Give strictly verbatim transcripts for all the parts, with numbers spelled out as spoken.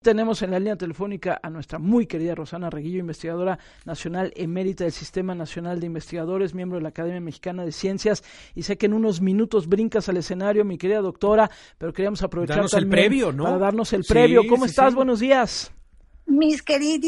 tenemos en la línea telefónica a nuestra muy querida Rosana Reguillo, investigadora nacional emérita del Sistema Nacional de Investigadores, miembro de la Academia Mexicana de Ciencias, y sé que en unos minutos brincas al escenario, mi querida doctora, pero queríamos aprovechar Danos también el previo, ¿no? para darnos el Sí, previo. ¿Cómo sí, estás? sí. Buenos días. Mis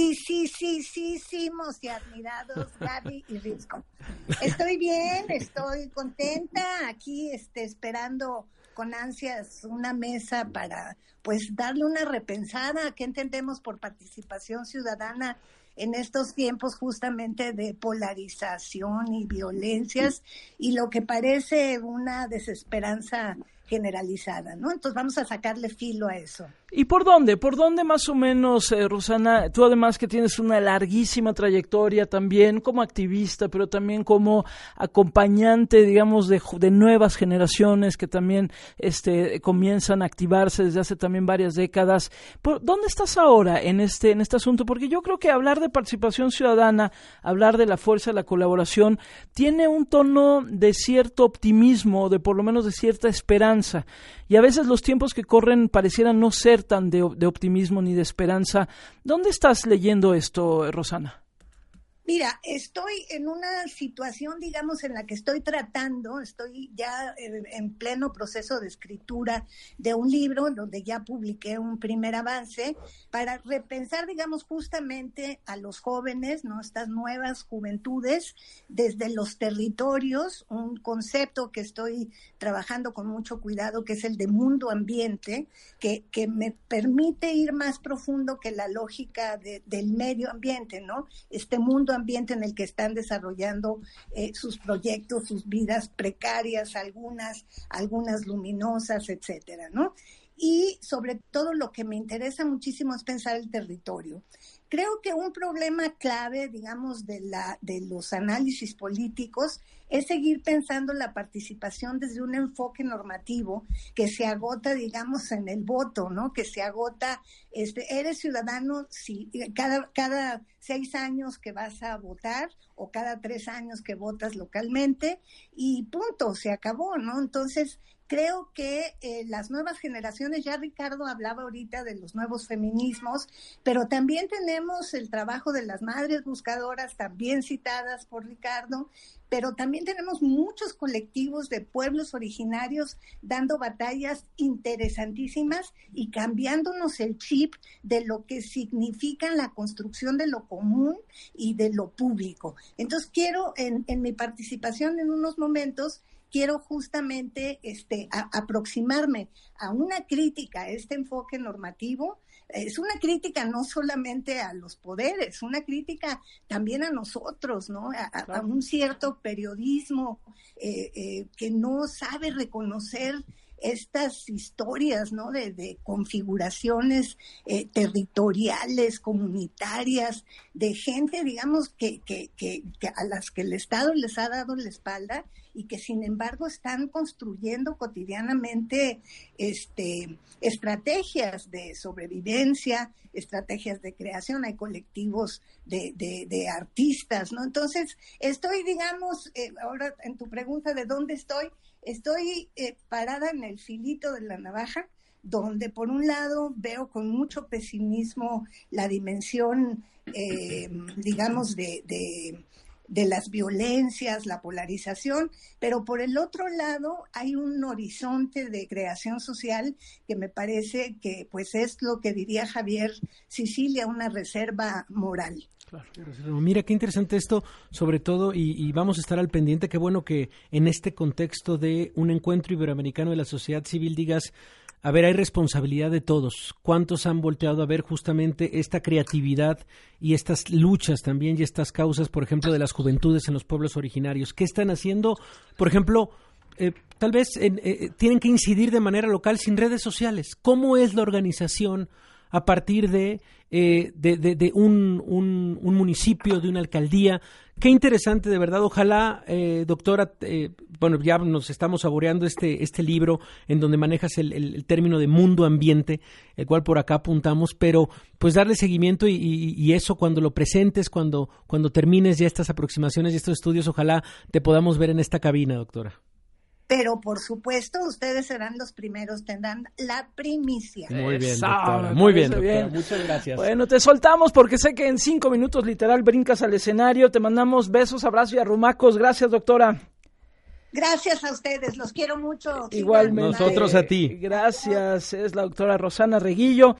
queridísimos y admirados Gaby y Risco. Estoy bien, estoy contenta, aquí este, esperando con ansias una mesa para pues darle una repensada a qué entendemos por participación ciudadana en estos tiempos justamente de polarización y violencias y lo que parece una desesperanza generalizada, ¿no? Entonces vamos a sacarle filo a eso. ¿Y por dónde? ¿Por dónde más o menos, eh, Rosana? Tú además que tienes una larguísima trayectoria también como activista, pero también como acompañante, digamos, de, de nuevas generaciones que también este, comienzan a activarse desde hace también varias décadas. ¿Por dónde estás ahora en este, en este asunto? Porque yo creo que hablar de participación ciudadana, hablar de la fuerza de la colaboración, tiene un tono de cierto optimismo, de por lo menos de cierta esperanza. Y a veces los tiempos que corren parecieran no ser tan de, de optimismo ni de esperanza. ¿Dónde estás leyendo esto, Rosana? Mira, estoy en una situación, digamos, en la que estoy tratando, estoy ya en pleno proceso de escritura de un libro donde ya publiqué un primer avance para repensar, digamos, justamente a los jóvenes, ¿no? Estas nuevas juventudes desde los territorios, un concepto que estoy trabajando con mucho cuidado, que es el de mundo ambiente, que, que me permite ir más profundo que la lógica de, del medio ambiente, ¿no? Este mundo ambiente en el que están desarrollando eh, sus proyectos, sus vidas precarias, algunas, algunas luminosas, etcétera, ¿no? Y sobre todo lo que me interesa muchísimo es pensar el territorio. Creo que un problema clave, digamos, de, la, de los análisis políticos es seguir pensando la participación desde un enfoque normativo que se agota, digamos, en el voto, ¿no? Que se agota, este, eres ciudadano si cada, cada seis años que vas a votar o cada tres años que votas localmente y punto, se acabó, ¿no? Entonces, creo que eh, las nuevas generaciones, ya Ricardo hablaba ahorita de los nuevos feminismos, pero también tenemos el trabajo de las madres buscadoras, también citadas por Ricardo, pero también tenemos muchos colectivos de pueblos originarios dando batallas interesantísimas y cambiándonos el chip de lo que significa la construcción de lo común y de lo público. Entonces quiero, en, en mi participación en unos momentos, quiero justamente este, a, aproximarme a una crítica a este enfoque normativo. Es una crítica no solamente a los poderes, una crítica también a nosotros, ¿no? A, a, a un cierto periodismo eh, eh, que no sabe reconocer estas historias, ¿no? De, de configuraciones eh, territoriales, comunitarias, de gente, digamos, que, que, que, que a las que el Estado les ha dado la espalda y que sin embargo están construyendo cotidianamente este, estrategias de sobrevivencia, estrategias de creación, hay colectivos de, de, de artistas, ¿no? Entonces, estoy, digamos, eh, ahora en tu pregunta de dónde estoy, estoy eh, parada en el filito de la navaja, donde por un lado veo con mucho pesimismo la dimensión, eh, digamos, de... de de las violencias, la polarización, pero por el otro lado hay un horizonte de creación social que me parece que pues es lo que diría Javier Sicilia, una reserva moral. Claro. Mira, qué interesante esto, sobre todo, y, y vamos a estar al pendiente. Qué bueno que en este contexto de un encuentro iberoamericano de la sociedad civil digas, a ver, hay responsabilidad de todos. ¿Cuántos han volteado a ver justamente esta creatividad y estas luchas también y estas causas, por ejemplo, de las juventudes en los pueblos originarios? ¿Qué están haciendo? Por ejemplo, eh, tal vez eh, eh, tienen que incidir de manera local sin redes sociales. ¿Cómo es la organización a partir de, eh, de, de, de un, un, un municipio, de una alcaldía? Qué interesante, de verdad. Ojalá, eh, doctora, eh, bueno, ya nos estamos saboreando este este libro en donde manejas el, el, el término de mundo ambiente, el cual por acá apuntamos, pero pues darle seguimiento y, y, y eso cuando lo presentes, cuando, cuando termines ya estas aproximaciones y estos estudios, ojalá te podamos ver en esta cabina, doctora. pero por supuesto ustedes serán los primeros, tendrán la primicia. Muy bien, Eso, doctora. me Muy bien, parece doctora. bien. Muchas gracias. Bueno, te soltamos porque sé que en cinco minutos literal brincas al escenario. Te mandamos besos, abrazos y arrumacos. Gracias, doctora. Gracias a ustedes, los quiero mucho. Igualmente. Nosotros a ti. Gracias, es la doctora Rosana Reguillo.